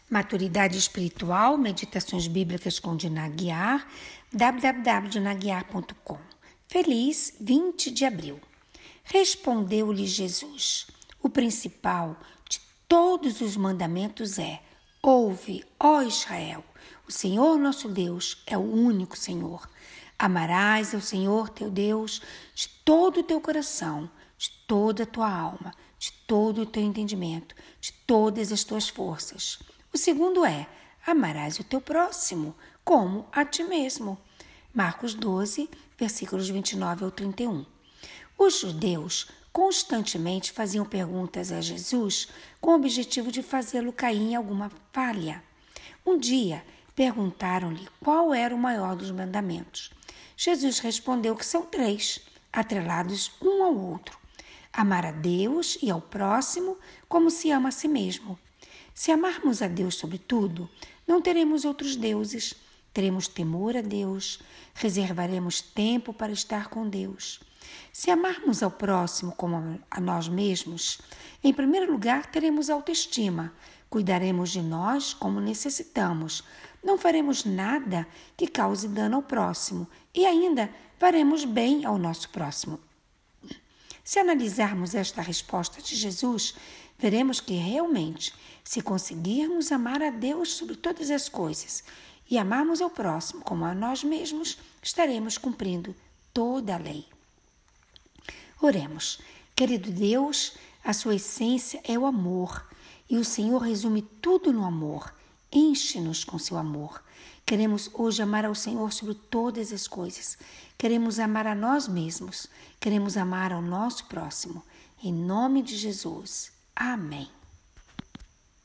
Maturidade Espiritual, Meditações Bíblicas com Dina Aguiar, www.dinaguiar.com. Feliz 20 de abril. Respondeu-lhe Jesus: o principal de todos os mandamentos é: ouve, ó Israel, o Senhor nosso Deus é o único Senhor. Amarás ao Senhor teu Deus de todo o teu coração, de toda a tua alma, de todo o teu entendimento, de todas as tuas forças. O segundo é: amarás o teu próximo como a ti mesmo. Marcos 12, versículos 29 ao 31. Os judeus constantemente faziam perguntas a Jesus com o objetivo de fazê-lo cair em alguma falha. Um dia, perguntaram-lhe qual era o maior dos mandamentos. Jesus respondeu que são 3, atrelados um ao outro: amar a Deus e ao próximo como se ama a si mesmo. Se amarmos a Deus sobre tudo, não teremos outros deuses, teremos temor a Deus, reservaremos tempo para estar com Deus. Se amarmos ao próximo como a nós mesmos, em primeiro lugar teremos autoestima, cuidaremos de nós como necessitamos, não faremos nada que cause dano ao próximo e ainda faremos bem ao nosso próximo. Se analisarmos esta resposta de Jesus, veremos que realmente, se conseguirmos amar a Deus sobre todas as coisas e amarmos ao próximo como a nós mesmos, estaremos cumprindo toda a lei. Oremos. Querido Deus, a sua essência é o amor e o Senhor resume tudo no amor. Enche-nos com seu amor. Queremos hoje amar ao Senhor sobre todas as coisas. Queremos amar a nós mesmos. Queremos amar ao nosso próximo. Em nome de Jesus. Amém.